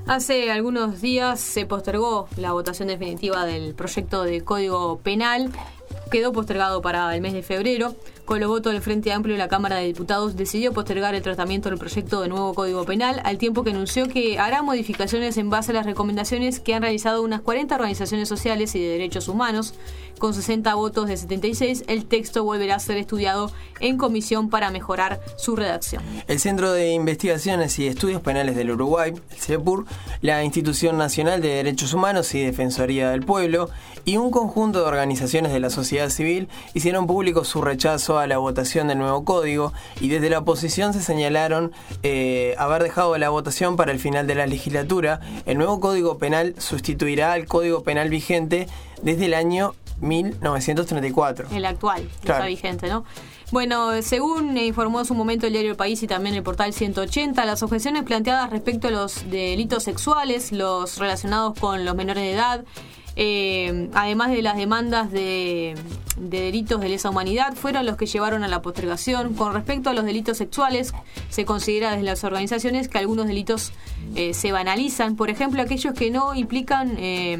Hace algunos días se postergó la votación definitiva del proyecto de Código Penal. Quedó postergado para el mes de febrero. Con los votos del Frente Amplio, la Cámara de Diputados decidió postergar el tratamiento del proyecto de nuevo Código Penal, al tiempo que anunció que hará modificaciones en base a las recomendaciones que han realizado unas 40 organizaciones sociales y de derechos humanos. Con 60 votos de 76, el texto volverá a ser estudiado en comisión para mejorar su redacción. El Centro de Investigaciones y Estudios Penales del Uruguay, el CEPUR, la Institución Nacional de Derechos Humanos y Defensoría del Pueblo y un conjunto de organizaciones de la sociedad civil hicieron público su rechazo a la votación del nuevo código, y desde la oposición se señalaron haber dejado la votación para el final de la legislatura. El nuevo Código Penal sustituirá al Código Penal vigente desde el año 1934. El actual, claro. Está vigente, ¿no? Bueno, según informó en su momento el diario El País y también el portal 180, las objeciones planteadas respecto a los delitos sexuales, los relacionados con los menores de edad, además de las demandas de delitos de lesa humanidad, fueron los que llevaron a la postergación. Con respecto a los delitos sexuales, se considera desde las organizaciones que algunos delitos se banalizan, por ejemplo, aquellos que no implican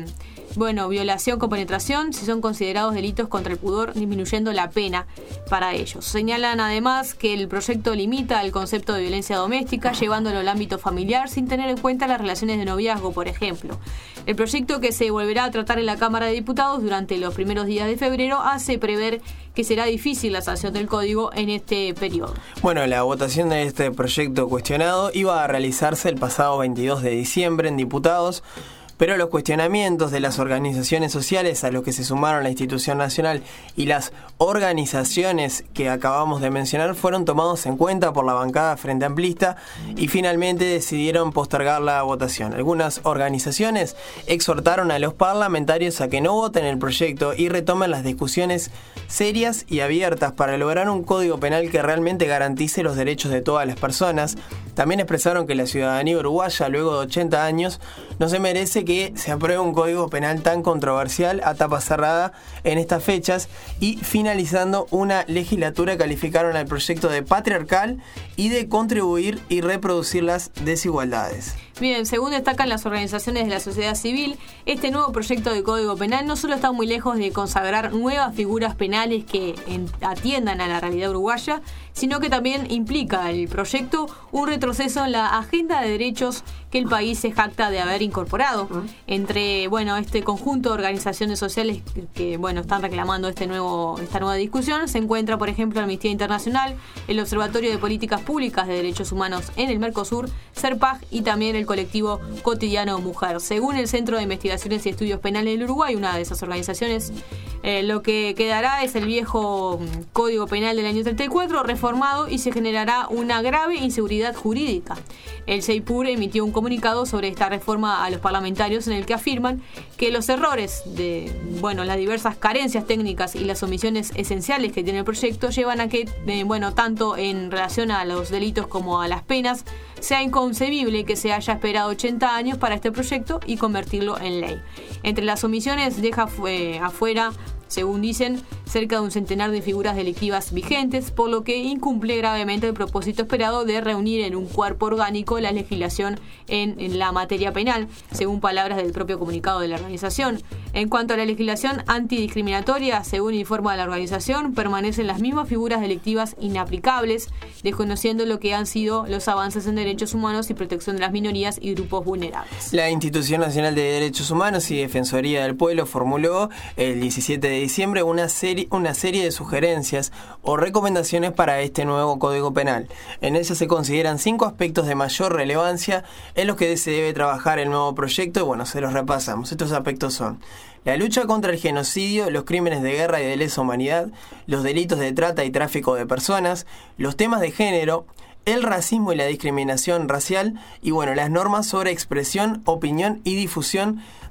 violación con penetración, si son considerados delitos contra el pudor, disminuyendo la pena para ellos. Señalan además que el proyecto limita el concepto de violencia doméstica, llevándolo al ámbito familiar sin tener en cuenta las relaciones de noviazgo, por ejemplo. El proyecto, que se volverá a tratar en la Cámara de Diputados durante los primeros días de febrero, hace prever que será difícil la sanción del código en este periodo. Bueno, la votación de este proyecto cuestionado iba a realizarse el pasado 22 de diciembre en Diputados, pero los cuestionamientos de las organizaciones sociales, a los que se sumaron la Institución Nacional y las organizaciones que acabamos de mencionar, fueron tomados en cuenta por la bancada Frente Amplista y finalmente decidieron postergar la votación. Algunas organizaciones exhortaron a los parlamentarios a que no voten el proyecto y retomen las discusiones serias y abiertas para lograr un código penal que realmente garantice los derechos de todas las personas. También expresaron que la ciudadanía uruguaya, luego de 80 años, no se merece que se apruebe un código penal tan controversial a tapa cerrada en estas fechas, y finalizando una legislatura calificaron al proyecto de patriarcal y de contribuir y reproducir las desigualdades. Bien, según destacan las organizaciones de la sociedad civil, este nuevo proyecto de Código Penal no solo está muy lejos de consagrar nuevas figuras penales que atiendan a la realidad uruguaya, sino que también implica el proyecto un retroceso en la agenda de derechos que el país se jacta de haber incorporado. Entre este conjunto de organizaciones sociales que están reclamando esta nueva discusión, se encuentra, por ejemplo, Amnistía Internacional, el Observatorio de Políticas Públicas de Derechos Humanos en el Mercosur, CERPAG y también el colectivo Cotidiano Mujer. Según el Centro de Investigaciones y Estudios Penales del Uruguay, una de esas organizaciones, lo que quedará es el viejo Código Penal del año 34 reformado, y se generará una grave inseguridad jurídica. El CEPUR emitió un comunicado sobre esta reforma a los parlamentarios, en el que afirman que los errores de las diversas carencias técnicas y las omisiones esenciales que tiene el proyecto llevan a que tanto en relación a los delitos como a las penas sea inconcebible que se haya esperado 80 años para este proyecto y convertirlo en ley. Entre las omisiones deja afuera, según dicen, cerca de un centenar de figuras delictivas vigentes, por lo que incumple gravemente el propósito esperado de reunir en un cuerpo orgánico la legislación en la materia penal, según palabras del propio comunicado de la organización. En cuanto a la legislación antidiscriminatoria, según informa la organización, permanecen las mismas figuras delictivas inaplicables, desconociendo lo que han sido los avances en derechos humanos y protección de las minorías y grupos vulnerables. La Institución Nacional de Derechos Humanos y Defensoría del Pueblo formuló el 17 de diciembre una serie de sugerencias o recomendaciones para este nuevo Código Penal. En ellas se consideran 5 aspectos de mayor relevancia en los que se debe trabajar el nuevo proyecto, y se los repasamos. Estos aspectos son: la lucha contra el genocidio, los crímenes de guerra y de lesa humanidad, los delitos de trata y tráfico de personas, los temas de género, el racismo y la discriminación racial, y las normas sobre expresión, opinión y difusión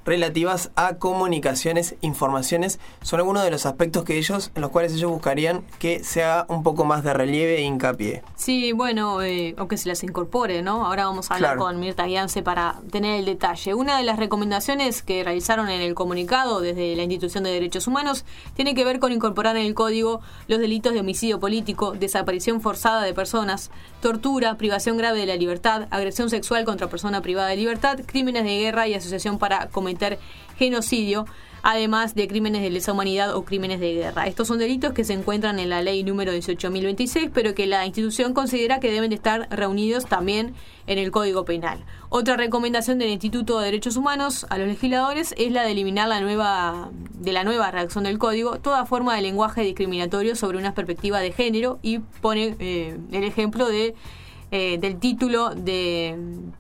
relativas a comunicaciones, informaciones. Son algunos de los aspectos en los cuales ellos buscarían que se haga un poco más de relieve e hincapié. Sí, bueno, o que se las incorpore, ¿no? Ahora vamos a hablar con Mirta Guiance para tener el detalle. Una de las recomendaciones que realizaron en el comunicado desde la Institución de Derechos Humanos tiene que ver con incorporar en el Código los delitos de homicidio político, desaparición forzada de personas, tortura, privación grave de la libertad, agresión sexual contra persona privada de libertad, crímenes de guerra y asociación para cometer genocidio, además de crímenes de lesa humanidad o crímenes de guerra. Estos son delitos que se encuentran en la ley número 18.026, pero que la institución considera que deben de estar reunidos también en el Código Penal. Otra recomendación del Instituto de Derechos Humanos a los legisladores es la de eliminar la nueva redacción del Código toda forma de lenguaje discriminatorio sobre una perspectiva de género, y pone el ejemplo del título de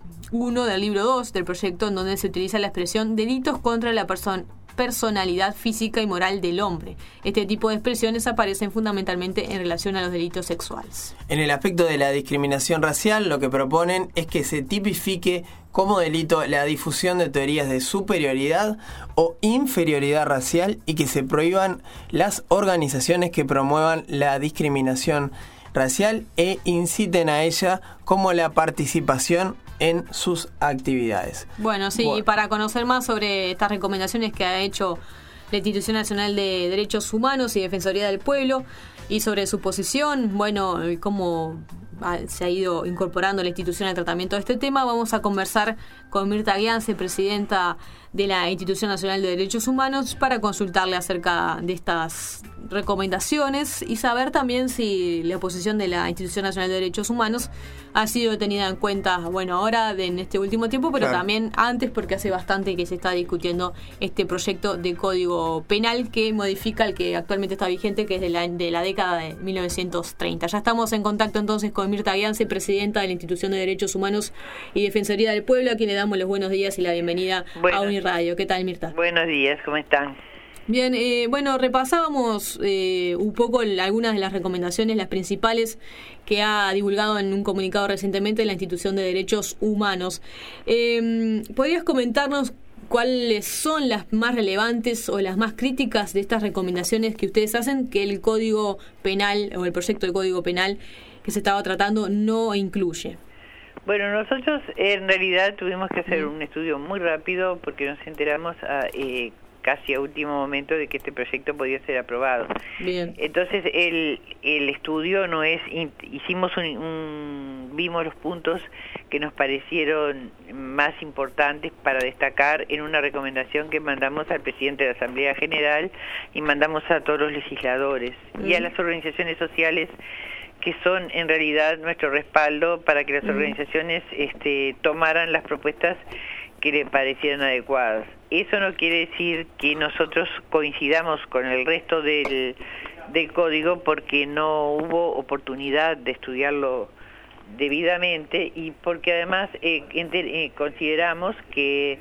1 del libro 2 del proyecto, en donde se utiliza la expresión delitos contra la personalidad física y moral del hombre. Este tipo de expresiones aparecen fundamentalmente en relación a los delitos sexuales. En el aspecto de la discriminación racial, lo que proponen es que se tipifique como delito la difusión de teorías de superioridad o inferioridad racial y que se prohíban las organizaciones que promuevan la discriminación racial e inciten a ella, como la participación en sus actividades. Bueno, sí, y para conocer más sobre estas recomendaciones que ha hecho la Institución Nacional de Derechos Humanos y Defensoría del Pueblo, y sobre su posición, bueno, cómo se ha ido incorporando la institución al tratamiento de este tema, vamos a conversar con Mirta Guiance, presidenta de la Institución Nacional de Derechos Humanos, para consultarle acerca de estas recomendaciones y saber también si la posición de la Institución Nacional de Derechos Humanos ha sido tenida en cuenta, bueno, ahora en este último tiempo, pero también antes, porque hace bastante que se está discutiendo este proyecto de Código Penal que modifica el que actualmente está vigente, que es de la década de 1930. Ya estamos en contacto entonces con Mirta Guiance, presidenta de la Institución de Derechos Humanos y Defensoría del Pueblo, a quien le damos los buenos días y la bienvenida a Uniradio. ¿Qué tal, Mirta? Buenos días, ¿cómo están? Bien, bueno, repasábamos un poco algunas de las recomendaciones, las principales, que ha divulgado en un comunicado recientemente la Institución de Derechos Humanos. ¿Podrías comentarnos cuáles son las más relevantes o las más críticas de estas recomendaciones que ustedes hacen, que el Código Penal o el proyecto de Código Penal que se estaba tratando no incluye? Bueno, nosotros en realidad tuvimos que hacer un estudio muy rápido porque nos enteramos casi a último momento de que este proyecto podía ser aprobado. Bien. Entonces el estudio no es, hicimos vimos los puntos que nos parecieron más importantes para destacar en una recomendación que mandamos al presidente de la Asamblea General y mandamos a todos los legisladores y a las organizaciones sociales, que son en realidad nuestro respaldo para que las organizaciones tomaran las propuestas que le parecieran adecuadas. Eso no quiere decir que nosotros coincidamos con el resto del código, porque no hubo oportunidad de estudiarlo debidamente y porque además consideramos que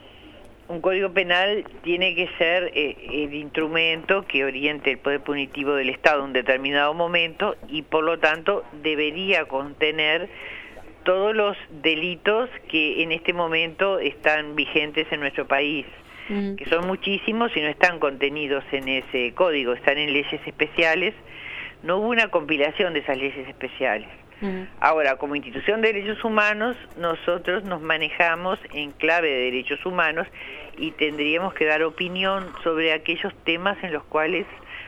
un código penal tiene que ser el instrumento que oriente el poder punitivo del Estado en un determinado momento, y por lo tanto debería contener todos los delitos que en este momento están vigentes en nuestro país, que son muchísimos y no están contenidos en ese código, están en leyes especiales. No hubo una compilación de esas leyes especiales. Ahora, como institución de derechos humanos, nosotros nos manejamos en clave de derechos humanos y tendríamos que dar opinión sobre aquellos temas en los cuales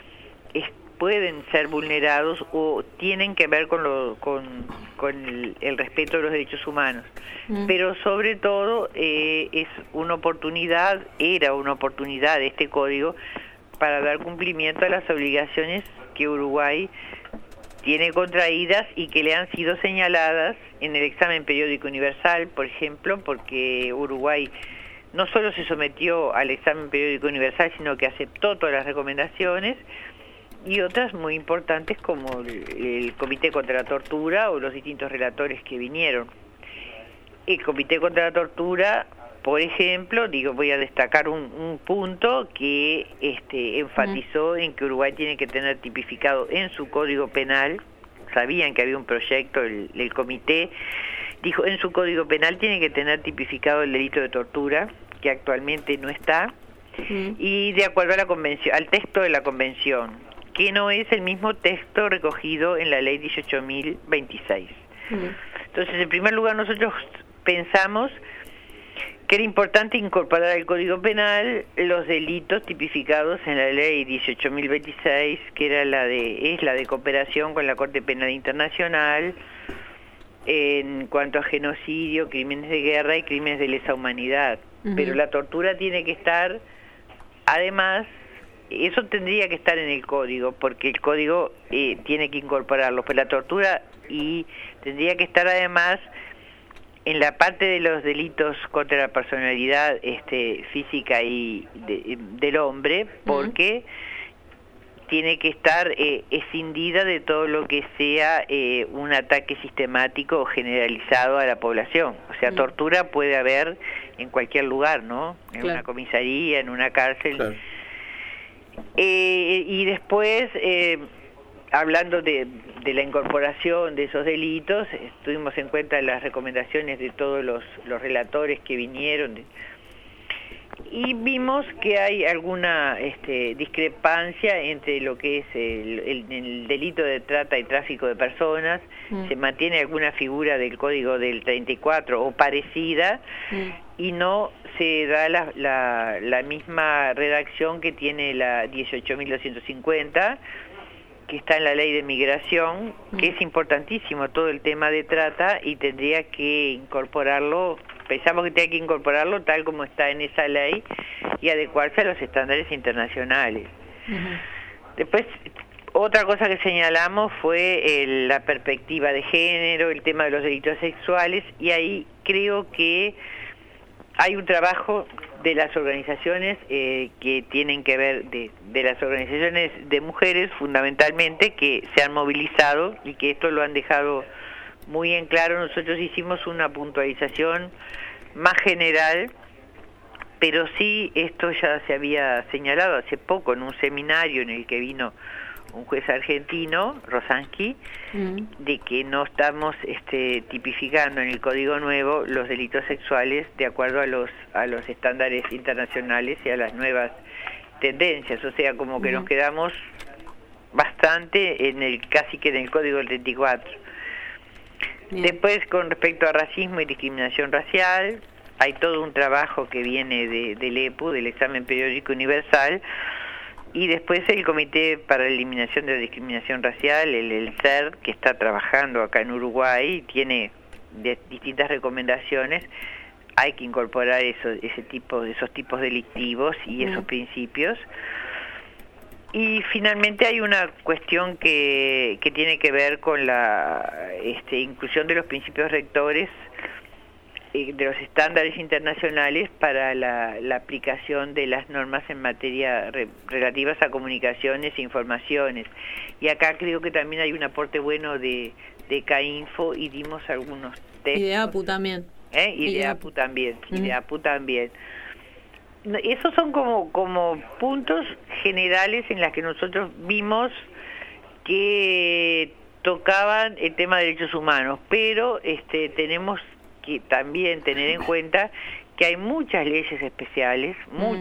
pueden ser vulnerados o tienen que ver con el respeto de los derechos humanos. Pero sobre todo es una oportunidad, era una oportunidad este código para dar cumplimiento a las obligaciones que Uruguay tiene contraídas y que le han sido señaladas en el examen periódico universal, por ejemplo, porque Uruguay no solo se sometió al examen periódico universal, sino que aceptó todas las recomendaciones, y otras muy importantes como el Comité contra la Tortura o los distintos relatores que vinieron. El Comité contra la Tortura, por ejemplo, voy a destacar un punto que enfatizó en que Uruguay tiene que tener tipificado en su Código Penal. Sabían que había un proyecto, el comité dijo, en su Código Penal tiene que tener tipificado el delito de tortura, que actualmente no está, y de acuerdo a la convención, al texto de la convención, que no es el mismo texto recogido en la ley 18.026. Entonces, en primer lugar, nosotros pensamos que era importante incorporar al Código Penal los delitos tipificados en la ley 18.026, que era es la de cooperación con la Corte Penal Internacional en cuanto a genocidio, crímenes de guerra y crímenes de lesa humanidad. Pero la tortura tiene que estar, además, eso tendría que estar en el código, porque el código tiene que incorporarlo, pero la tortura tendría que estar además en la parte de los delitos contra la personalidad física y del hombre, porque tiene que estar escindida de todo lo que sea un ataque sistemático o generalizado a la población. O sea, tortura puede haber en cualquier lugar, ¿no? En una comisaría, en una cárcel. Claro. Y después, hablando de la incorporación de esos delitos, tuvimos en cuenta las recomendaciones de todos los relatores que vinieron, y vimos que hay alguna discrepancia entre lo que es el delito de trata y tráfico de personas. Se mantiene alguna figura del Código del 34 o parecida, y no se da la misma redacción que tiene la 18.250, que está en la ley de migración, que es importantísimo todo el tema de trata, y tendría que incorporarlo, pensamos que tiene que incorporarlo tal como está en esa ley y adecuarse a los estándares internacionales. Después, otra cosa que señalamos fue la perspectiva de género, el tema de los delitos sexuales, y ahí creo que hay un trabajo de las organizaciones que tienen que ver, de las organizaciones de mujeres fundamentalmente, que se han movilizado y que esto lo han dejado muy en claro. Nosotros hicimos una puntualización más general, pero sí, esto ya se había señalado hace poco en un seminario en el que vino un juez argentino, Rosansky, de que no estamos tipificando en el Código Nuevo los delitos sexuales de acuerdo a los estándares internacionales y a las nuevas tendencias. O sea, como que nos quedamos bastante casi que en el Código del 34. Después, con respecto a racismo y discriminación racial, hay todo un trabajo que viene del EPU, del Examen Periódico Universal, y después el Comité para la Eliminación de la Discriminación Racial, el CER, que está trabajando acá en Uruguay, tiene distintas recomendaciones. Hay que incorporar esos tipos delictivos y esos principios. Y finalmente hay una cuestión que tiene que ver con la inclusión de los principios rectores de los estándares internacionales para la aplicación de las normas en materia relativas a comunicaciones e informaciones. Y acá creo que también hay un aporte bueno de CAINFO, y dimos algunos textos. Y de APU también. Y de APU también. Y de APU también. Esos son como puntos generales en los que nosotros vimos que tocaban el tema de derechos humanos, pero tenemos que también tener en cuenta que hay muchas leyes especiales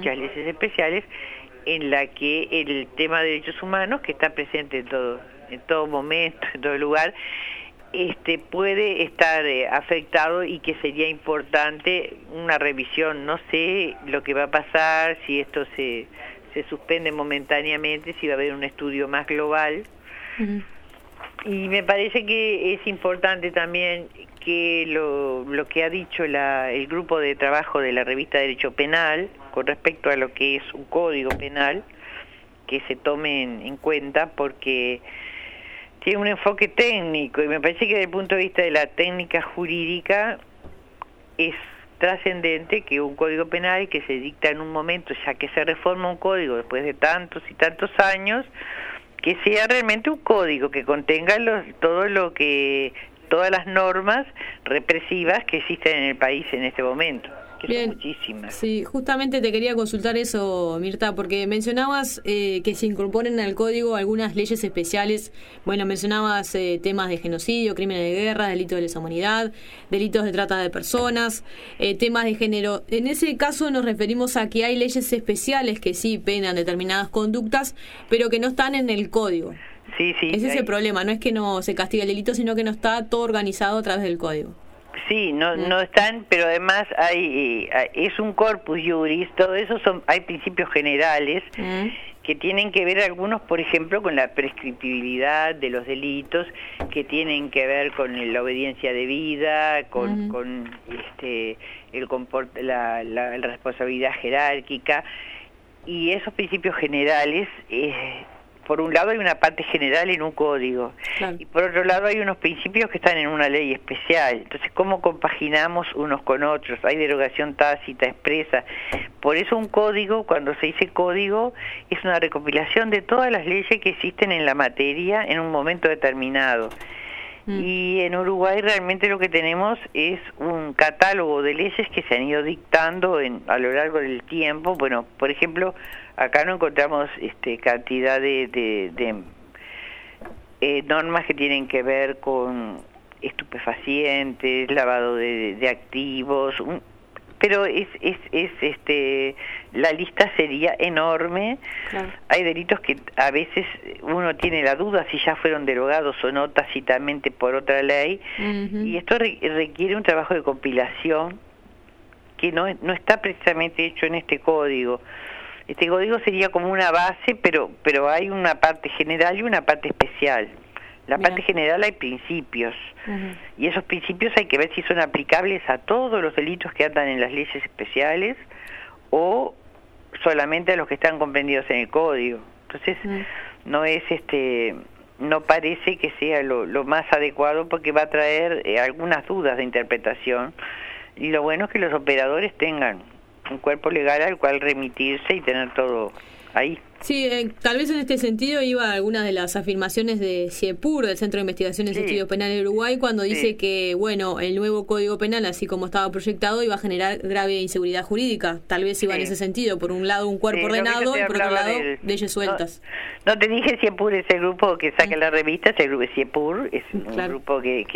en la que el tema de derechos humanos, que está presente en todo momento, en todo lugar, puede estar afectado, y que sería importante una revisión. No sé lo que va a pasar, si esto se suspende momentáneamente, si va a haber un estudio más global. Y me parece que es importante también que lo que ha dicho el grupo de trabajo de la revista Derecho Penal con respecto a lo que es un código penal, que se tome en cuenta, porque tiene un enfoque técnico, y me parece que desde el punto de vista de la técnica jurídica es trascendente que un código penal que se dicta en un momento, ya que se reforma un código después de tantos y tantos años, que sea realmente un código que contenga todo lo que todas las normas represivas que existen en el país en este momento. Bien. Son muchísimas. Sí, justamente te quería consultar eso, Mirta, porque mencionabas que se incorporen al código algunas leyes especiales. Bueno, mencionabas temas de genocidio, crímenes de guerra, delitos de lesa humanidad, delitos de trata de personas, temas de género. En ese caso nos referimos a que hay leyes especiales que sí penan determinadas conductas, pero que no están en el código. Sí, sí. Ese es el problema, no es que no se castiga el delito, sino que no está todo organizado a través del código. Sí, no están, pero además es un corpus juris, todo eso hay principios generales que tienen que ver algunos, por ejemplo, con la prescriptibilidad de los delitos, que tienen que ver con la obediencia debida, con la responsabilidad jerárquica, y esos principios generales por un lado hay una parte general en un código, claro, y por otro lado hay unos principios que están en una ley especial. Entonces, ¿cómo compaginamos unos con otros? Hay derogación tácita, expresa. Por eso un código, cuando se dice código, es una recopilación de todas las leyes que existen en la materia en un momento determinado. Y en Uruguay realmente lo que tenemos es un catálogo de leyes que se han ido dictando a lo largo del tiempo. Bueno, por ejemplo, acá no encontramos cantidad de normas que tienen que ver con estupefacientes, lavado de activos, pero la lista sería enorme. Claro. Hay delitos que a veces uno tiene la duda si ya fueron derogados o no tácitamente por otra ley, y esto requiere un trabajo de compilación que no está precisamente hecho en este código. Este código sería como una base, pero hay una parte general y una parte especial. La parte general hay principios, y esos principios hay que ver si son aplicables a todos los delitos que andan en las leyes especiales o solamente a los que están comprendidos en el código. Entonces, no parece que sea lo más adecuado, porque va a traer algunas dudas de interpretación, y lo bueno es que los operadores tengan un cuerpo legal al cual remitirse y tener todo ahí. Sí, tal vez en este sentido iba algunas de las afirmaciones de CIEPUR, del Centro de Investigaciones y Estudios Penales de Uruguay, cuando dice que, bueno, el nuevo Código Penal, así como estaba proyectado, iba a generar grave inseguridad jurídica. Tal vez iba en ese sentido, por un lado un cuerpo ordenado y por otro lado leyes sueltas. No te dije CIEPUR, es el grupo que saca la revista, es el grupo CIEPUR, es un grupo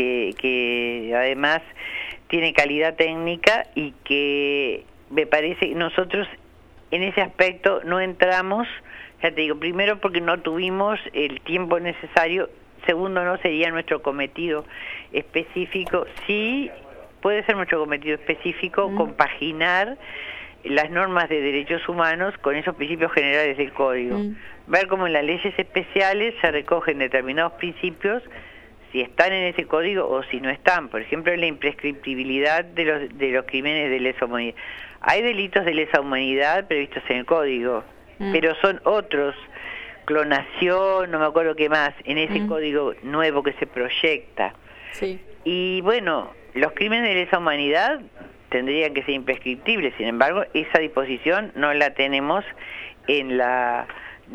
que además tiene calidad técnica, y que me parece que nosotros en ese aspecto no entramos. Ya te digo, primero porque no tuvimos el tiempo necesario, segundo no sería nuestro cometido específico. Sí puede ser nuestro cometido específico compaginar las normas de derechos humanos con esos principios generales del código. Ver cómo en las leyes especiales se recogen determinados principios, si están en ese código o si no están. Por ejemplo, en la imprescriptibilidad de los crímenes de lesa humanidad. Hay delitos de lesa humanidad previstos en el código, pero son otros, clonación, no me acuerdo qué más, en ese código nuevo que se proyecta. Sí. Y bueno, los crímenes de lesa humanidad tendrían que ser imprescriptibles, sin embargo, esa disposición no la tenemos en la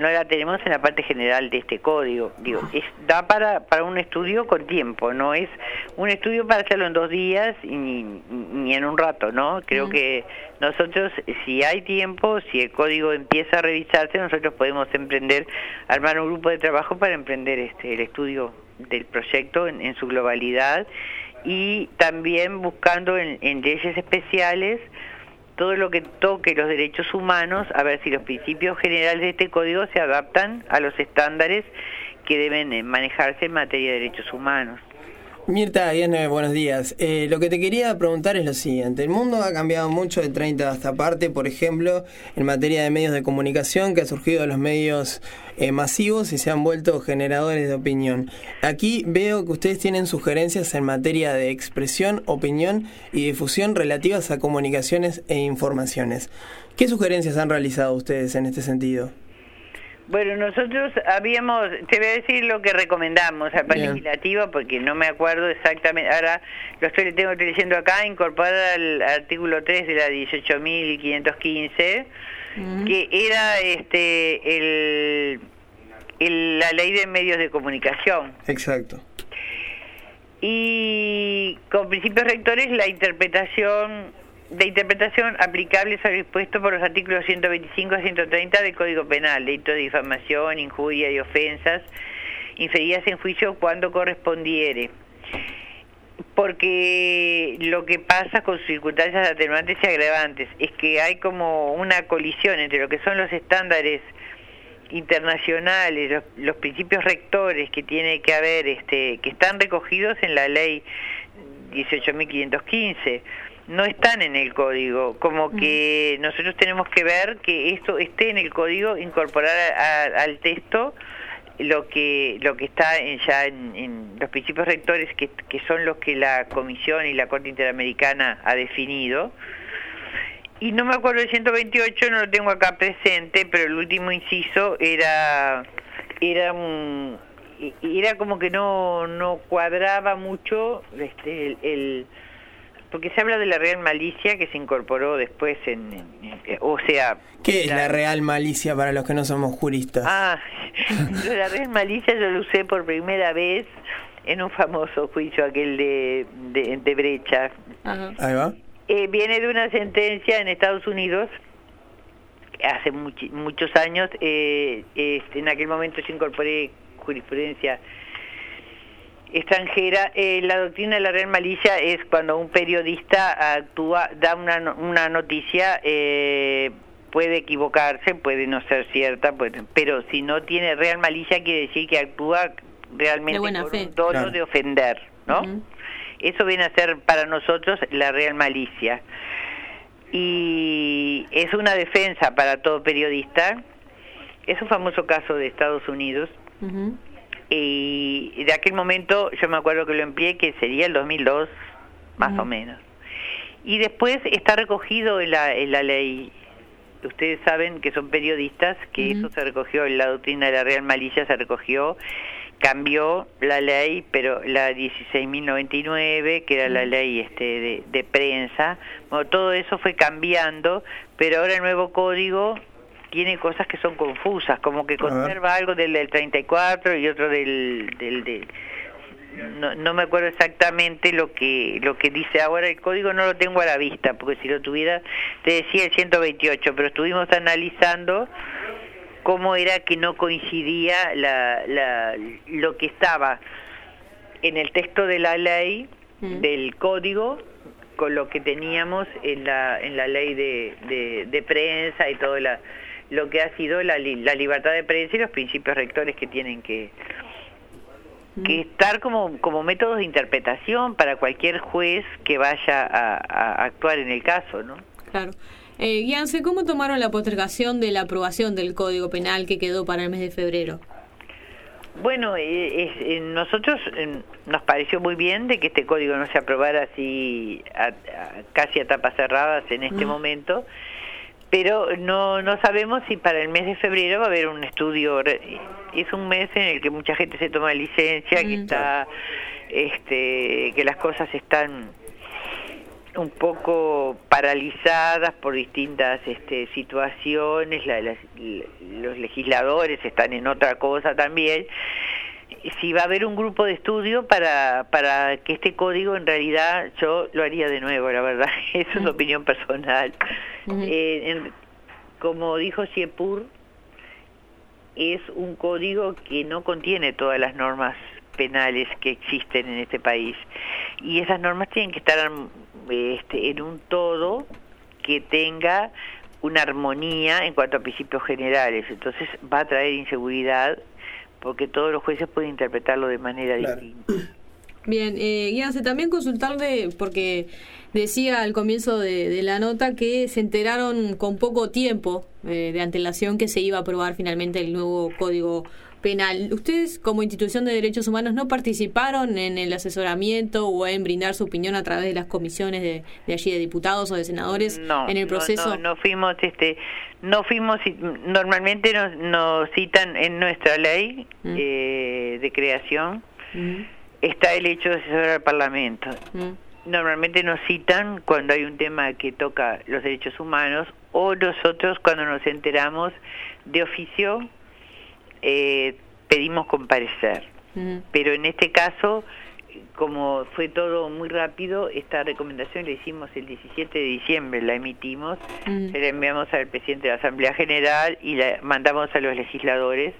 parte general de este código. Digo, da para un estudio con tiempo, no es un estudio para hacerlo en 2 días ni en un rato, ¿no? Creo que nosotros, si hay tiempo, si el código empieza a revisarse, nosotros podemos armar un grupo de trabajo para emprender el estudio del proyecto en su globalidad, y también buscando en leyes especiales todo lo que toque los derechos humanos, a ver si los principios generales de este código se adaptan a los estándares que deben manejarse en materia de derechos humanos. Mirta, buenos días. Lo que te quería preguntar es lo siguiente. El mundo ha cambiado mucho de 30 a esta parte, por ejemplo, en materia de medios de comunicación, que ha surgido de los medios masivos y se han vuelto generadores de opinión. Aquí veo que ustedes tienen sugerencias en materia de expresión, opinión y difusión relativas a comunicaciones e informaciones. ¿Qué sugerencias han realizado ustedes en este sentido? Bueno, nosotros te voy a decir lo que recomendamos al Plan Legislativo, porque no me acuerdo exactamente, ahora tengo leyendo acá, incorporar al artículo 3 de la 18.515, que era la ley de medios de comunicación. Exacto. y con principios rectores la interpretación aplicable sobre dispuesto por los artículos 125 a 130 del Código Penal, delito de difamación, injuria y ofensas inferidas en juicio cuando correspondiere. Porque lo que pasa con circunstancias atenuantes y agravantes es que hay como una colisión entre lo que son los estándares internacionales, los principios rectores que tiene que haber, que están recogidos en la ley 18.515, no están en el código, como que nosotros tenemos que ver que esto esté en el código, incorporar al texto lo que está ya en los principios rectores, que son los que la Comisión y la Corte Interamericana ha definido. Y no me acuerdo del 128, no lo tengo acá presente, pero el último inciso era como que no cuadraba mucho porque se habla de la real malicia que se incorporó después o sea... ¿Qué es la real malicia para los que no somos juristas? La real malicia yo lo usé por primera vez en un famoso juicio, aquel de Brecha. Ajá. Ahí va. Viene de una sentencia en Estados Unidos, hace muchos años, en aquel momento yo incorporé jurisprudencia extranjera. La doctrina de la real malicia es cuando un periodista actúa, da una noticia, puede equivocarse, puede no ser cierta, pero si no tiene real malicia quiere decir que actúa realmente con un tono de ofender, ¿no? Uh-huh. Eso viene a ser para nosotros la real malicia. Y es una defensa para todo periodista. Es un famoso caso de Estados Unidos. Uh-huh. Y de aquel momento yo me acuerdo que lo empleé, que sería el 2002, más o menos. Y después está recogido en la ley. Ustedes saben que son periodistas, que eso se recogió en la doctrina de la real malicia, se recogió, cambió la ley, pero la 16.099, que era la ley de prensa, bueno, todo eso fue cambiando, pero ahora el nuevo código tiene cosas que son confusas, como que conserva algo del 34 y otro no me acuerdo exactamente lo que dice ahora el código, no lo tengo a la vista, porque si lo tuviera te decía el 128, pero estuvimos analizando cómo era que no coincidía lo que estaba en el texto de la ley del código con lo que teníamos en la ley de prensa y todo lo que ha sido la libertad de prensa y los principios rectores que tienen que estar como métodos de interpretación para cualquier juez que vaya a actuar en el caso, ¿no? Claro. Guianse, ¿cómo tomaron la postergación de la aprobación del Código Penal que quedó para el mes de febrero? Bueno, nosotros nos pareció muy bien de que este código no se aprobara así casi a tapas cerradas en este momento, pero no sabemos si para el mes de febrero va a haber un estudio. Es un mes en el que mucha gente se toma licencia, que está que las cosas están un poco paralizadas por distintas situaciones, los legisladores están en otra cosa también. Si va a haber un grupo de estudio para que este código, en realidad yo lo haría de nuevo, la verdad, eso es opinión personal. Como dijo Ciepur, es un código que no contiene todas las normas penales que existen en este país, y esas normas tienen que estar en un todo que tenga una armonía en cuanto a principios generales. Entonces va a traer inseguridad porque todos los jueces pueden interpretarlo de manera distinta. Bien, Guianse, también consultarle, porque decía al comienzo de la nota que se enteraron con poco tiempo de antelación que se iba a aprobar finalmente el nuevo Código Penal. ¿Ustedes, como institución de derechos humanos, no participaron en el asesoramiento o en brindar su opinión a través de las comisiones de allí de diputados o de senadores en el proceso? No fuimos, normalmente nos citan en nuestra ley de creación, está el hecho de asesorar al Parlamento. Normalmente nos citan cuando hay un tema que toca los derechos humanos, o nosotros cuando nos enteramos de oficio pedimos comparecer. Pero en este caso como fue todo muy rápido, esta recomendación la hicimos el 17 de diciembre, la emitimos, se la enviamos al presidente de la Asamblea General y la mandamos a los legisladores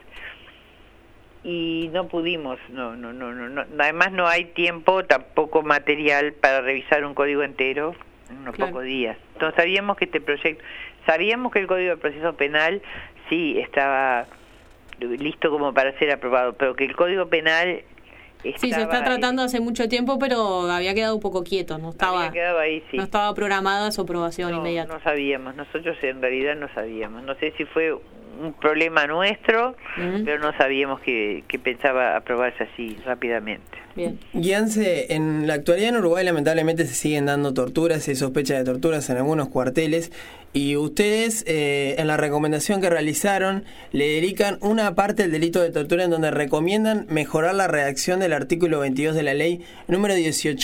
y no pudimos, no, además no hay tiempo, tampoco material para revisar un código entero en unos pocos días. Entonces sabíamos que este proyecto, sabíamos que el Código de Proceso Penal sí estaba listo como para ser aprobado, pero que el Código Penal sí, se está tratando hace mucho tiempo, pero había quedado un poco quieto, no estaba ahí, sí. No estaba programada su aprobación inmediata. No sabíamos, nosotros en realidad no sabíamos. No sé si fue un problema nuestro, pero no sabíamos que pensaba aprobarse así rápidamente. Bien. Guianse, en la actualidad en Uruguay lamentablemente se siguen dando torturas, se sospecha de torturas en algunos cuarteles y ustedes en la recomendación que realizaron le dedican una parte del delito de tortura en donde recomiendan mejorar la redacción del artículo 22 de la ley número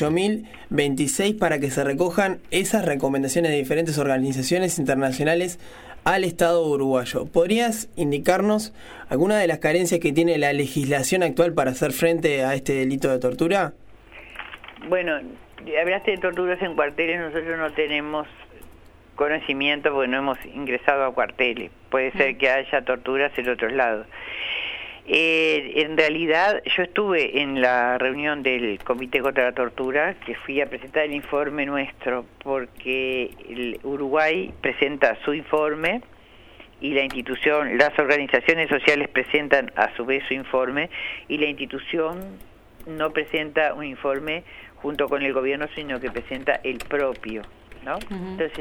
18.026 para que se recojan esas recomendaciones de diferentes organizaciones internacionales al Estado uruguayo. ¿Podrías indicarnos alguna de las carencias que tiene la legislación actual para hacer frente a este delito de tortura? Bueno, hablaste de torturas en cuarteles, nosotros no tenemos conocimiento porque no hemos ingresado a cuarteles. Puede ser que haya torturas en otros lados. En realidad, yo estuve en la reunión del Comité contra la Tortura, que fui a presentar el informe nuestro, porque el Uruguay presenta su informe y la institución, las organizaciones sociales presentan a su vez su informe y la institución no presenta un informe junto con el gobierno, sino que presenta el propio, ¿no? Entonces,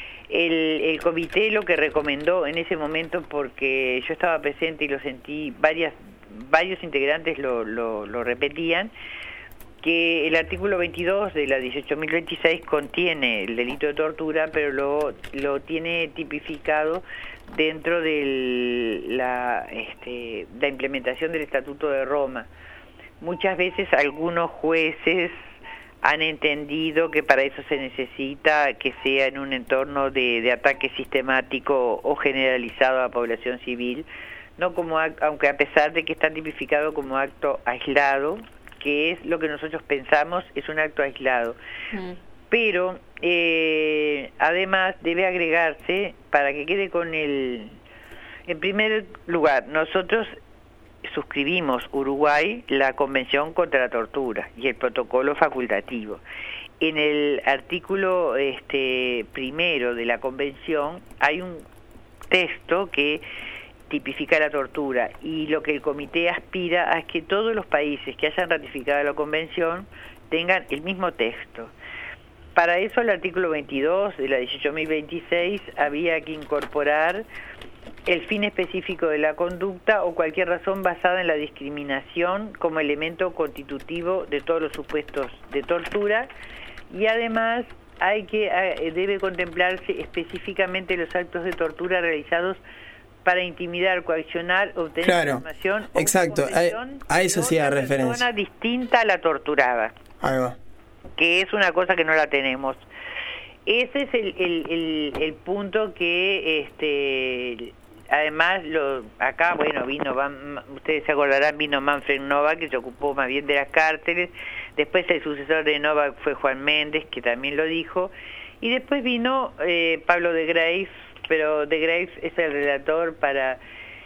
el comité lo que recomendó en ese momento, porque yo estaba presente y lo sentí, varios integrantes lo repetían, que el artículo 22 de la 18.026 contiene el delito de tortura, pero lo tiene tipificado dentro de la implementación del Estatuto de Roma. Muchas veces algunos jueces han entendido que para eso se necesita que sea en un entorno de ataque sistemático o generalizado a la población civil, no como aunque a pesar de que está tipificado como acto aislado, que es lo que nosotros pensamos, es un acto aislado. Pero además debe agregarse, para que quede con en primer lugar, nosotros suscribimos Uruguay la Convención contra la Tortura y el protocolo facultativo. En el artículo primero de la Convención hay un texto que tipifica la tortura y lo que el comité aspira es que todos los países que hayan ratificado la Convención tengan el mismo texto. Para eso el artículo 22 de la 18.026 había que incorporar el fin específico de la conducta o cualquier razón basada en la discriminación como elemento constitutivo de todos los supuestos de tortura, y además debe contemplarse específicamente los actos de tortura realizados para intimidar, coaccionar, obtener información o exacto, a eso sí da referencia. Una persona distinta a la torturada. Ahí va. Que es una cosa que no la tenemos. Ese es el punto que además acá, bueno, ustedes se acordarán, vino Manfred Novak, que se ocupó más bien de las cárceles. Después el sucesor de Novak fue Juan Méndez, que también lo dijo, y después vino Pablo de Graef, pero de Graef es el relator para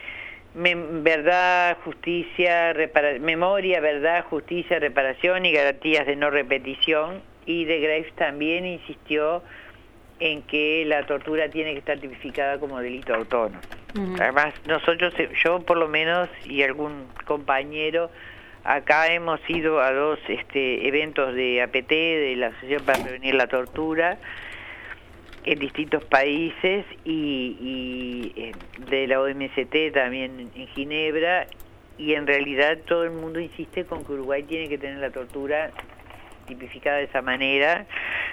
verdad, justicia, memoria, verdad, justicia, reparación y garantías de no repetición, y de Graef también insistió en que la tortura tiene que estar tipificada como delito autónomo. Además, nosotros, yo por lo menos, y algún compañero, acá hemos ido a dos eventos de APT, de la Asociación para Prevenir la Tortura, en distintos países, y de la OMST también en Ginebra, y en realidad todo el mundo insiste con que Uruguay tiene que tener la tortura tipificada de esa manera,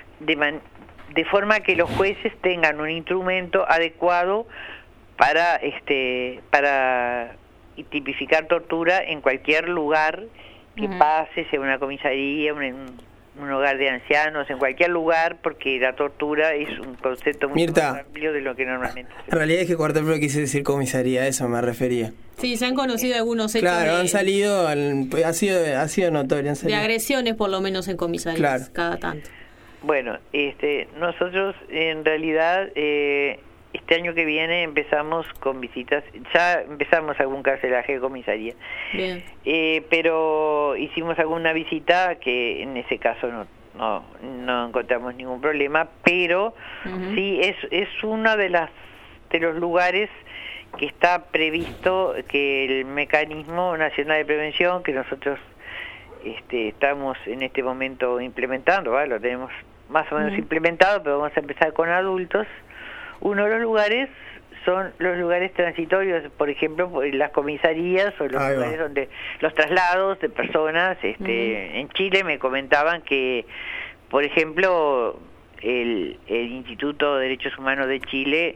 de forma que los jueces tengan un instrumento adecuado para tipificar tortura en cualquier lugar que pase, sea una comisaría, un un hogar de ancianos, en cualquier lugar, porque la tortura es un concepto mucho Mirta, más amplio de lo que normalmente se... En realidad es que cuartel pero quise decir comisaría, a eso me refería. Sí, se han conocido algunos hechos Claro, han salido, ha sido notorio. de agresiones por lo menos en comisarías, claro, cada tanto. Bueno, nosotros en realidad este año que viene empezamos con visitas, ya empezamos algún carcelaje de comisaría. Bien. Pero hicimos alguna visita que en ese caso no encontramos ningún problema, pero sí es uno de los lugares que está previsto que el mecanismo nacional de prevención que nosotros estamos en este momento implementando, ¿vale? Lo tenemos más o menos implementado, pero vamos a empezar con adultos. Uno de los lugares son los lugares transitorios, por ejemplo, las comisarías o los lugares donde los traslados de personas. En Chile me comentaban que, por ejemplo, el Instituto de Derechos Humanos de Chile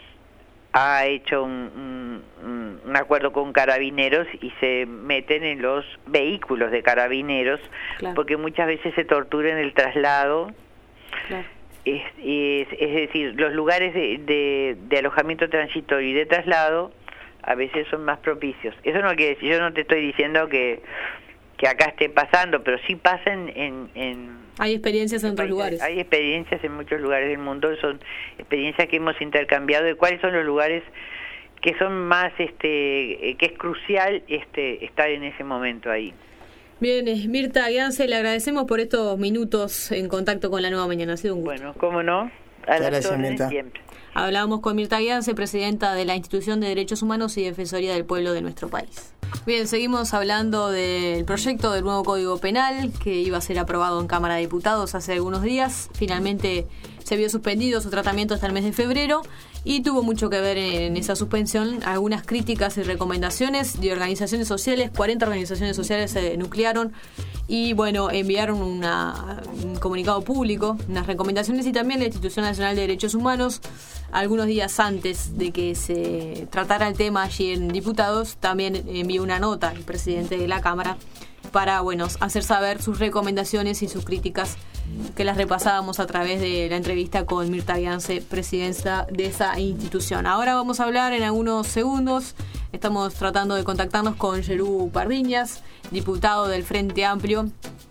ha hecho un acuerdo con carabineros y se meten en los vehículos de carabineros, claro, porque muchas veces se tortura en el traslado. Claro. Es decir, los lugares de alojamiento transitorio y de traslado a veces son más propicios. Eso no quiere decir, yo no te estoy diciendo que acá esté pasando, pero sí pasa hay experiencias en otros lugares. Hay experiencias en muchos lugares del mundo, son experiencias que hemos intercambiado de cuáles son los lugares que son más, que es crucial estar en ese momento ahí. Bien, Mirta Guiance, le agradecemos por estos minutos en contacto con La Nueva Mañana. Ha sido un gusto. Bueno, cómo no, a las órdenes siempre. Hablábamos con Mirta Guiance, presidenta de la Institución de Derechos Humanos y Defensoría del Pueblo de nuestro país. Bien, seguimos hablando del proyecto del nuevo Código Penal que iba a ser aprobado en Cámara de Diputados hace algunos días. Finalmente se vio suspendido su tratamiento hasta el mes de febrero y tuvo mucho que ver en esa suspensión algunas críticas y recomendaciones de organizaciones sociales. 40 organizaciones sociales se nuclearon y bueno, enviaron un comunicado público, unas recomendaciones, y también la Institución Nacional de Derechos Humanos, algunos días antes de que se tratara el tema allí en Diputados, también envió una nota al presidente de la Cámara para, bueno, hacer saber sus recomendaciones y sus críticas, que las repasábamos a través de la entrevista con Mirta Guiance, presidenta de esa institución. Ahora vamos a hablar en algunos segundos, estamos tratando de contactarnos con Yerú Pardiñas, diputado del Frente Amplio,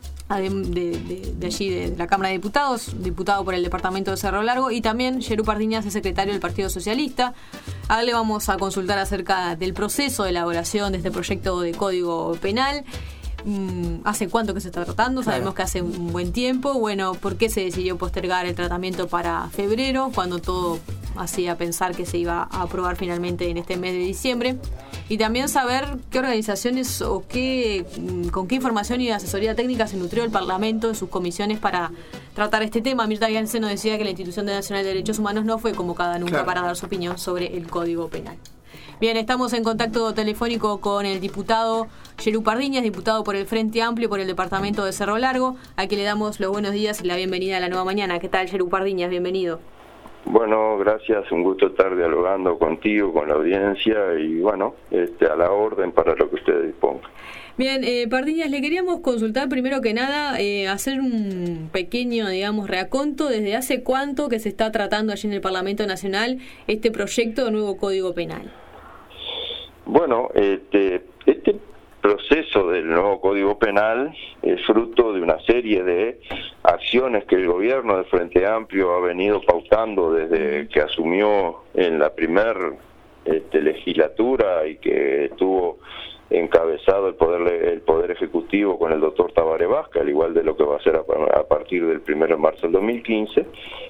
de allí, de la Cámara de Diputados, diputado por el departamento de Cerro Largo, y también Yerú Pardiñas es secretario del Partido Socialista. Ahora le vamos a consultar acerca del proceso de elaboración de este proyecto de Código Penal. ¿Hace cuánto que se está tratando? Sabemos que hace un buen tiempo. Bueno, ¿por qué se decidió postergar el tratamiento para febrero, cuando todo hacía pensar que se iba a aprobar finalmente en este mes de diciembre? Y también saber qué organizaciones o con qué información y asesoría técnica se nutrió el Parlamento en sus comisiones para tratar este tema. Mirta Guiance nos decía que la Institución Nacional de Derechos Humanos no fue convocada nunca para dar su opinión sobre el Código Penal. Bien, estamos en contacto telefónico con el diputado Yerú Pardiñas, diputado por el Frente Amplio por el departamento de Cerro Largo, a quien le damos los buenos días y la bienvenida a La Nueva Mañana. ¿Qué tal, Yerú Pardiñas? Bienvenido. Bueno, gracias, un gusto estar dialogando contigo, con la audiencia, y bueno, a la orden para lo que usted disponga. Bien, Pardiñas, le queríamos consultar primero que nada, hacer un pequeño, digamos, reaconto. ¿Desde hace cuánto que se está tratando allí en el Parlamento Nacional este proyecto de nuevo Código Penal? Bueno, este proceso del nuevo Código Penal es fruto de una serie de acciones que el gobierno del Frente Amplio ha venido pautando desde que asumió en la primer legislatura, y que estuvo encabezado el Poder Ejecutivo con el doctor Tabaré Vázquez, al igual de lo que va a ser a partir del 1 de marzo del 2015,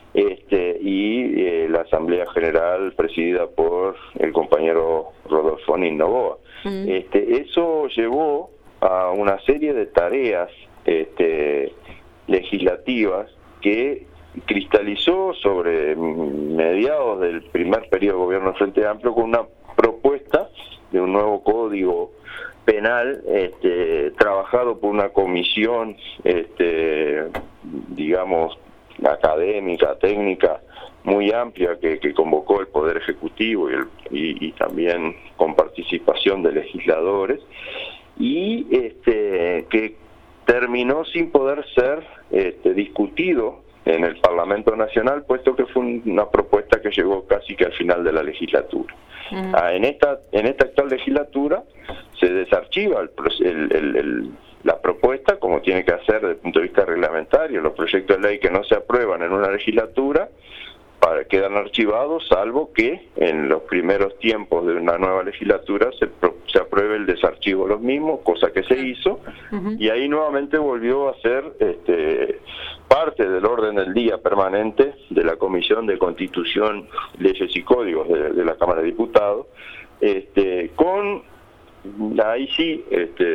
y la Asamblea General presidida por el compañero Rodolfo Nin Novoa. Eso llevó a una serie de tareas legislativas que cristalizó sobre mediados del primer periodo de gobierno del Frente Amplio con una propuesta de un nuevo código penal trabajado por una comisión digamos académica, técnica, muy amplia que convocó el Poder Ejecutivo y también con participación de legisladores, y que terminó sin poder ser discutido en el Parlamento Nacional, puesto que fue una propuesta que llegó casi que al final de la legislatura. En esta actual legislatura se desarchiva la propuesta, como tiene que hacer desde el punto de vista reglamentario. Los proyectos de ley que no se aprueban en una legislatura quedan archivados, salvo que en los primeros tiempos de una nueva legislatura se apruebe el desarchivo de los mismos, cosa que se hizo, y ahí nuevamente volvió a ser parte del orden del día permanente de la Comisión de Constitución, Leyes y Códigos de la Cámara de Diputados, con ahí sí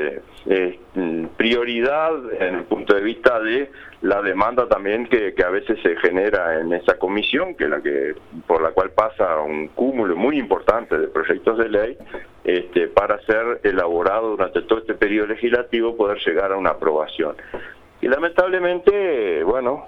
prioridad en el punto de vista de la demanda también que a veces se genera en esa comisión, por la cual pasa un cúmulo muy importante de proyectos de ley para ser elaborado durante todo este periodo legislativo, poder llegar a una aprobación. Y lamentablemente, bueno,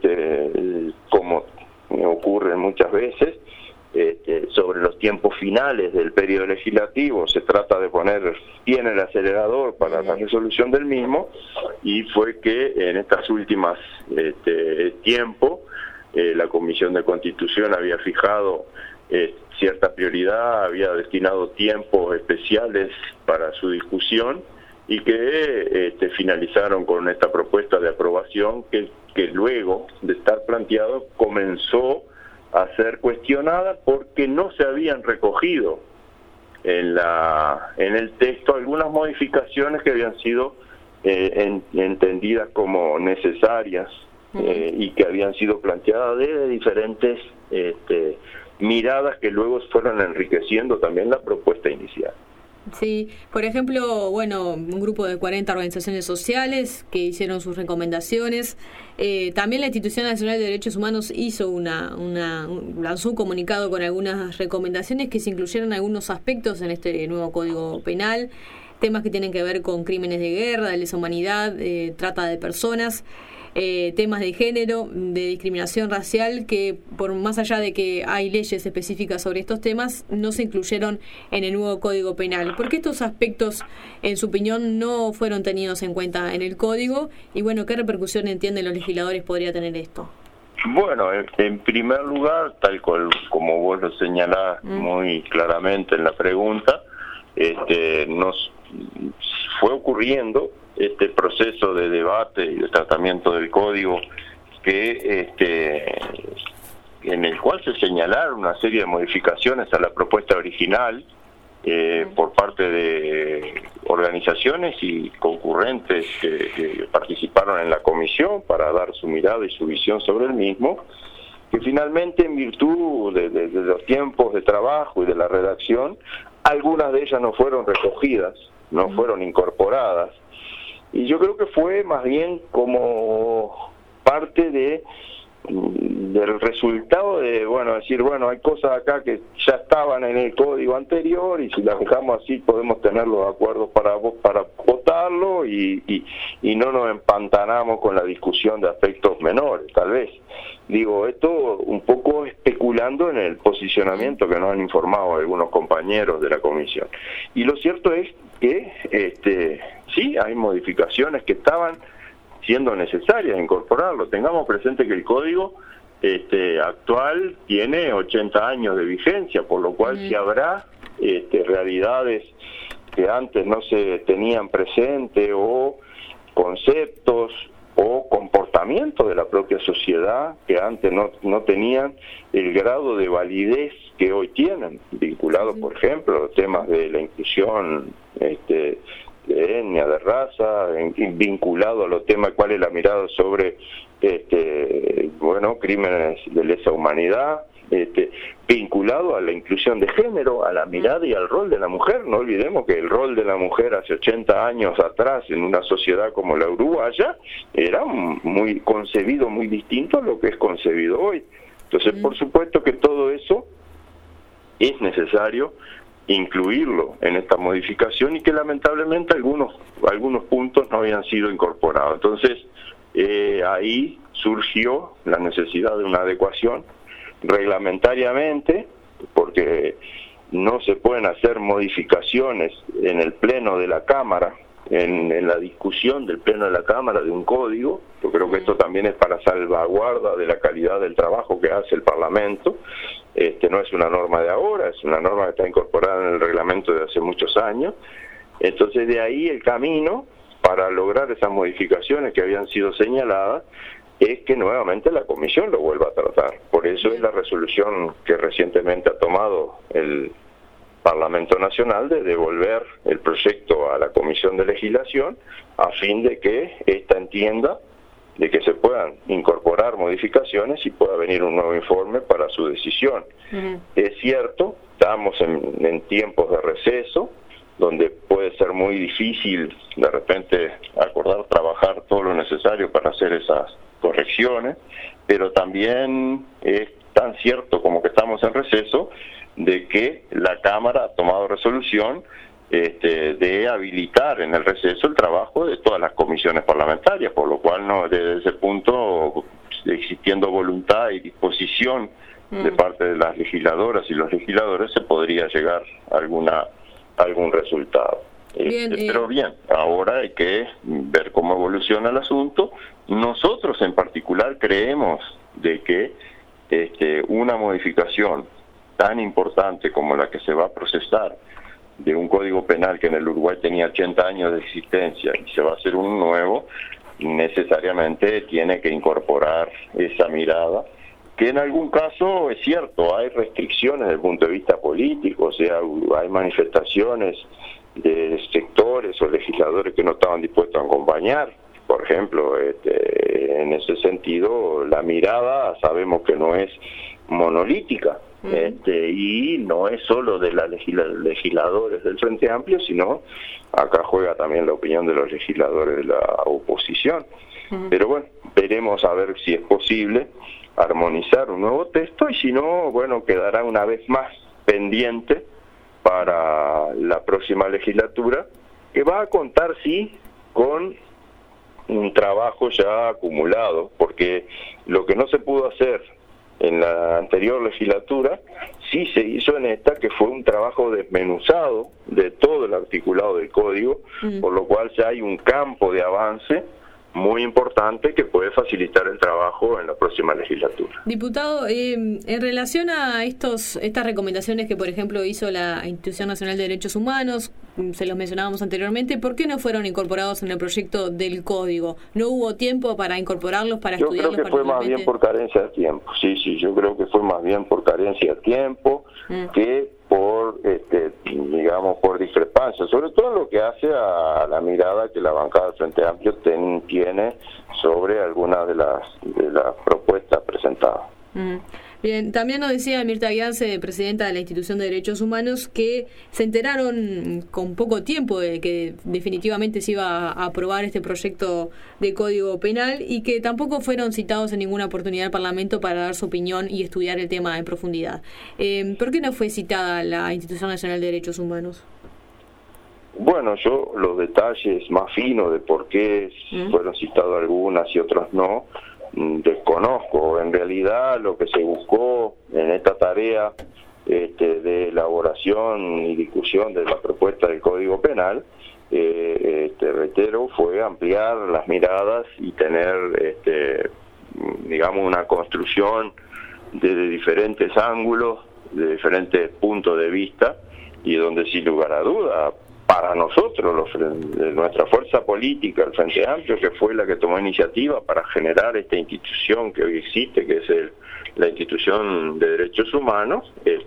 como ocurre muchas veces, sobre los tiempos finales del periodo legislativo se trata de poner pie en el acelerador para la resolución del mismo, y fue que en estas últimas tiempos la Comisión de Constitución había fijado cierta prioridad, había destinado tiempos especiales para su discusión, y que finalizaron con esta propuesta de aprobación que luego de estar planteado comenzó a ser cuestionada porque no se habían recogido en el texto algunas modificaciones que habían sido entendidas como necesarias y que habían sido planteadas desde diferentes miradas que luego fueron enriqueciendo también la propuesta inicial. Sí, por ejemplo, bueno, un grupo de 40 organizaciones sociales que hicieron sus recomendaciones. También la Institución Nacional de Derechos Humanos hizo lanzó un comunicado con algunas recomendaciones que se incluyeron algunos aspectos en este nuevo Código Penal, temas que tienen que ver con crímenes de guerra, de lesa humanidad, trata de personas, temas de género, de discriminación racial, que por más allá de que hay leyes específicas sobre estos temas, no se incluyeron en el nuevo Código Penal. ¿Por qué estos aspectos, en su opinión, no fueron tenidos en cuenta en el Código? Y bueno, ¿qué repercusión entienden los legisladores podría tener esto? Bueno, en primer lugar, tal cual como vos lo señalás muy claramente en la pregunta, nos fue ocurriendo este proceso de debate y de tratamiento del código en el cual se señalaron una serie de modificaciones a la propuesta original por parte de organizaciones y concurrentes que participaron en la comisión para dar su mirada y su visión sobre el mismo, que finalmente, en virtud de los tiempos de trabajo y de la redacción, algunas de ellas no fueron recogidas, no fueron incorporadas. Y yo creo que fue más bien como parte del resultado de, decir, hay cosas acá que ya estaban en el código anterior y si las dejamos así podemos tener los acuerdos para votarlo y no nos empantanamos con la discusión de aspectos menores, tal vez. Digo, esto un poco especulando en el posicionamiento que nos han informado algunos compañeros de la comisión. Y lo cierto es que sí, hay modificaciones que estaban siendo necesarias incorporarlo. Tengamos presente que el código actual tiene 80 años de vigencia, por lo cual si habrá realidades que antes no se tenían presente o conceptos o comportamientos de la propia sociedad que antes no tenían el grado de validez que hoy tienen, vinculados, por ejemplo, a los temas de la inclusión de etnia, de raza, vinculado a los temas cuál es la mirada sobre crímenes de lesa humanidad, vinculado a la inclusión de género, a la mirada y al rol de la mujer. No olvidemos que el rol de la mujer hace 80 años atrás en una sociedad como la uruguaya era muy concebido, muy distinto a lo que es concebido hoy. Entonces, por supuesto que todo eso es necesario incluirlo en esta modificación y que lamentablemente algunos puntos no habían sido incorporados. Entonces, ahí surgió la necesidad de una adecuación reglamentariamente, porque no se pueden hacer modificaciones en el pleno de la Cámara en la discusión del Pleno de la Cámara de un código. Yo creo que esto también es para salvaguarda de la calidad del trabajo que hace el Parlamento. No es una norma de ahora, es una norma que está incorporada en el reglamento de hace muchos años. Entonces de ahí el camino para lograr esas modificaciones que habían sido señaladas es que nuevamente la Comisión lo vuelva a tratar. Por eso es la resolución que recientemente ha tomado el Parlamento Nacional de devolver el proyecto a la Comisión de Legislación a fin de que ésta entienda de que se puedan incorporar modificaciones y pueda venir un nuevo informe para su decisión. Es cierto, estamos en tiempos de receso, donde puede ser muy difícil de repente acordar trabajar todo lo necesario para hacer esas correcciones, pero también es tan cierto como que estamos en receso de que la Cámara ha tomado resolución de habilitar en el receso el trabajo de todas las comisiones parlamentarias, por lo cual no, desde ese punto, existiendo voluntad y disposición de parte de las legisladoras y los legisladores, se podría llegar a algún resultado. Pero bien, ahora hay que ver cómo evoluciona el asunto. Nosotros en particular creemos de que una modificación tan importante como la que se va a procesar de un código penal que en el Uruguay tenía 80 años de existencia y se va a hacer un nuevo, necesariamente tiene que incorporar esa mirada, que en algún caso es cierto, hay restricciones desde el punto de vista político, o sea, hay manifestaciones de sectores o legisladores que no estaban dispuestos a acompañar. Por ejemplo, en ese sentido, la mirada sabemos que no es monolítica, y no es solo de los legisladores del Frente Amplio, sino acá juega también la opinión de los legisladores de la oposición. Pero bueno, veremos a ver si es posible armonizar un nuevo texto, y si no, bueno, quedará una vez más pendiente para la próxima legislatura, que va a contar, sí, con un trabajo ya acumulado, porque lo que no se pudo hacer en la anterior legislatura, sí se hizo en esta, que fue un trabajo desmenuzado de todo el articulado del código, por lo cual ya hay un campo de avance muy importante que puede facilitar el trabajo en la próxima legislatura. Diputado, en relación a estas recomendaciones que, por ejemplo, hizo la Institución Nacional de Derechos Humanos, se los mencionábamos anteriormente, ¿por qué no fueron incorporados en el proyecto del código? ¿No hubo tiempo para incorporarlos, para estudiarlos? Yo creo que fue más bien por carencia de tiempo. Sí, yo creo que fue más bien por carencia de tiempo que por, digamos, por discrepancia, sobre todo lo que hace a la mirada que la bancada del Frente Amplio tiene sobre algunas de las propuestas presentadas. Bien, también nos decía Mirta Guiance, presidenta de la Institución de Derechos Humanos, que se enteraron con poco tiempo de que definitivamente se iba a aprobar este proyecto de Código Penal y que tampoco fueron citados en ninguna oportunidad al Parlamento para dar su opinión y estudiar el tema en profundidad. ¿Por qué no fue citada la Institución Nacional de Derechos Humanos? Bueno, yo los detalles más finos de por qué fueron citados algunas y otras no, desconozco. En realidad lo que se buscó en esta tarea de elaboración y discusión de la propuesta del Código Penal, reitero, fue ampliar las miradas y tener, digamos, una construcción de diferentes ángulos, de diferentes puntos de vista, y donde sin lugar a duda, para nosotros, de nuestra fuerza política, el Frente Amplio, que fue la que tomó iniciativa para generar esta institución que hoy existe, que es la Institución de Derechos Humanos,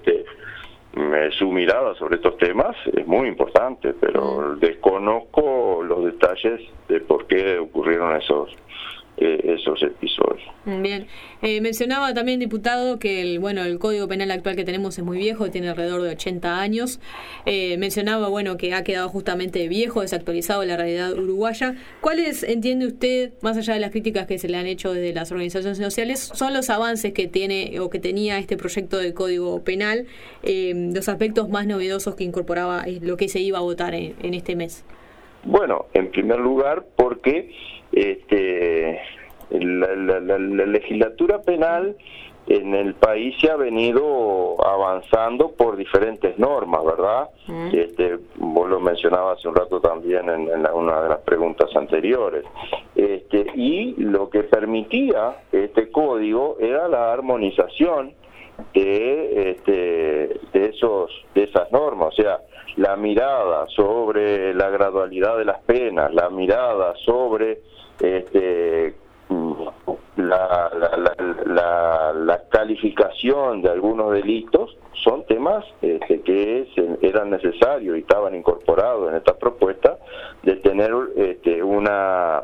su mirada sobre estos temas es muy importante, pero desconozco los detalles de por qué ocurrieron esos episodios. Bien, mencionaba también, diputado, que el Código Penal actual que tenemos es muy viejo, tiene alrededor de 80 años. Mencionaba, que ha quedado justamente viejo, desactualizado en la realidad uruguaya. ¿Cuáles, entiende usted, más allá de las críticas que se le han hecho desde las organizaciones sociales, son los avances que tiene o que tenía este proyecto de Código Penal, los aspectos más novedosos que incorporaba lo que se iba a votar en este mes? Bueno, en primer lugar, porque la legislatura penal en el país se ha venido avanzando por diferentes normas, ¿verdad? Vos lo mencionabas hace un rato también en una de las preguntas anteriores. Y lo que permitía este código era la armonización de esas normas, o sea, la mirada sobre la gradualidad de las penas, la mirada sobre la calificación de algunos delitos, son temas que eran necesarios y estaban incorporados en esta propuesta de tener una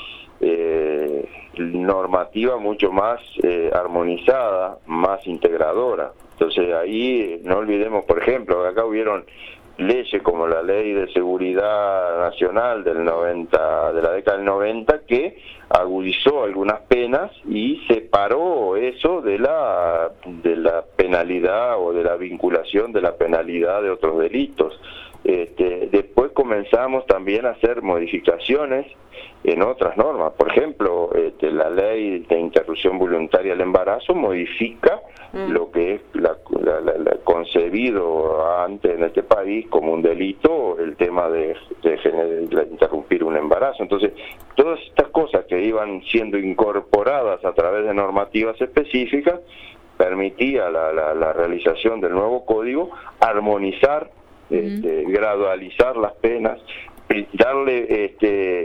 normativa mucho más armonizada, más integradora. Entonces ahí no olvidemos, por ejemplo, que acá hubieron leyes como la Ley de Seguridad Nacional de la década del 90, que agudizó algunas penas y separó eso de la penalidad o de la vinculación de la penalidad de otros delitos. Después comenzamos también a hacer modificaciones en otras normas. Por ejemplo, la Ley de Interrupción Voluntaria del Embarazo modifica lo que es la concebido antes en este país como un delito, el tema de interrumpir un embarazo. Entonces, todas estas cosas que iban siendo incorporadas a través de normativas específicas permitía la realización del nuevo código, armonizar, gradualizar las penas, darle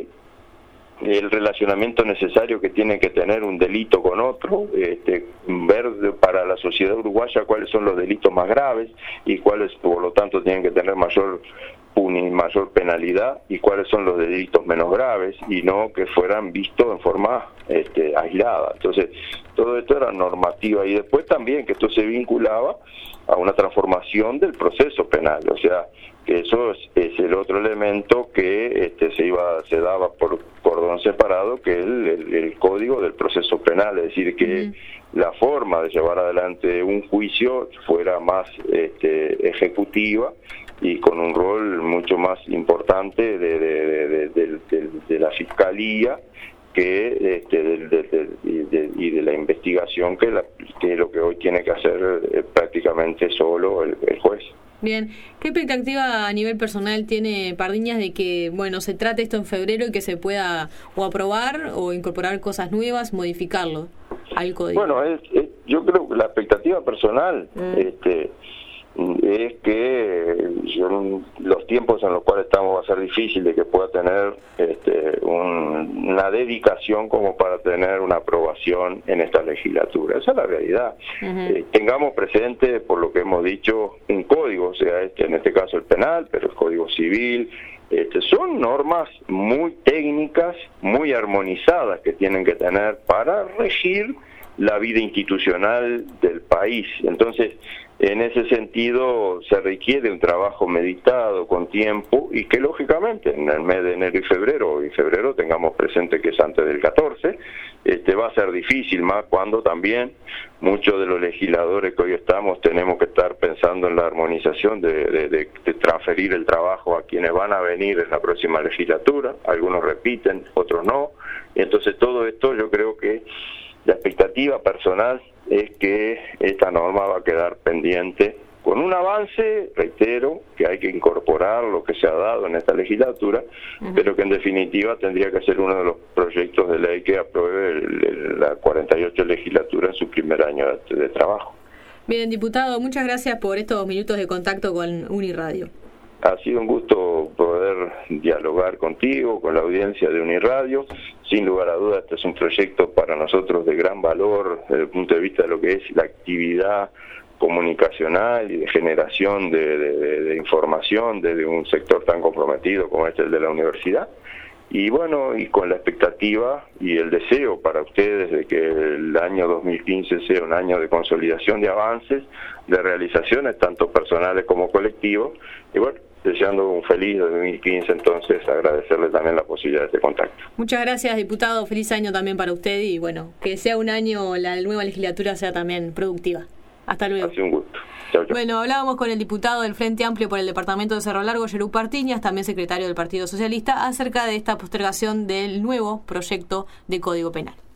el relacionamiento necesario que tiene que tener un delito con otro, ver para la sociedad uruguaya cuáles son los delitos más graves y cuáles por lo tanto tienen que tener mayor penalidad y cuáles son los delitos menos graves, y no que fueran vistos en forma aislada. Entonces todo esto era normativa, y después también que esto se vinculaba a una transformación del proceso penal, o sea que eso es el otro elemento que se daba por cordón separado, que es el código del proceso penal, es decir, que la forma de llevar adelante un juicio fuera más ejecutiva y con un rol mucho más importante de la fiscalía que y de la investigación, que es lo que hoy tiene que hacer prácticamente solo el juez. Bien, ¿qué expectativa a nivel personal tiene Pardiñas de que, se trate esto en febrero y que se pueda o aprobar o incorporar cosas nuevas, modificarlo al código? Bueno, yo creo que la expectativa personal es que los tiempos en los cuales estamos va a ser difícil de que pueda tener una dedicación como para tener una aprobación en esta legislatura. Esa es la realidad. Tengamos presente, por lo que hemos dicho, un código, o sea, en este caso el penal, pero el código civil, son normas muy técnicas, muy armonizadas que tienen que tener para regir la vida institucional del país. Entonces, en ese sentido se requiere un trabajo meditado con tiempo, y que lógicamente en el mes de enero y febrero tengamos presente que es antes del 14, va a ser difícil, más cuando también muchos de los legisladores que hoy estamos tenemos que estar pensando en la armonización de transferir el trabajo a quienes van a venir en la próxima legislatura. Algunos repiten, otros no, y entonces todo esto yo creo que la expectativa personal es que esta norma va a quedar pendiente con un avance, reitero, que hay que incorporar lo que se ha dado en esta legislatura, pero que en definitiva tendría que ser uno de los proyectos de ley que apruebe la 48 legislatura en su primer año de trabajo. Bien, diputado, muchas gracias por estos minutos de contacto con Uniradio. Ha sido un gusto poder dialogar contigo, con la audiencia de Uniradio. Sin lugar a dudas, este es un proyecto para nosotros de gran valor desde el punto de vista de lo que es la actividad comunicacional y de generación de información desde un sector tan comprometido como este, el de la universidad. Y bueno, y con la expectativa y el deseo para ustedes de que el año 2015 sea un año de consolidación de avances, de realizaciones tanto personales como colectivos, y bueno, deseando un feliz 2015, entonces agradecerle también la posibilidad de este contacto. Muchas gracias, diputado, feliz año también para usted, y bueno, que sea un año, la nueva legislatura sea también productiva. Hasta luego. Ha sido un gusto. Chau, chau. Bueno, hablábamos con el diputado del Frente Amplio por el departamento de Cerro Largo, Yerú Pardiñas, también secretario del Partido Socialista, acerca de esta postergación del nuevo proyecto de Código Penal.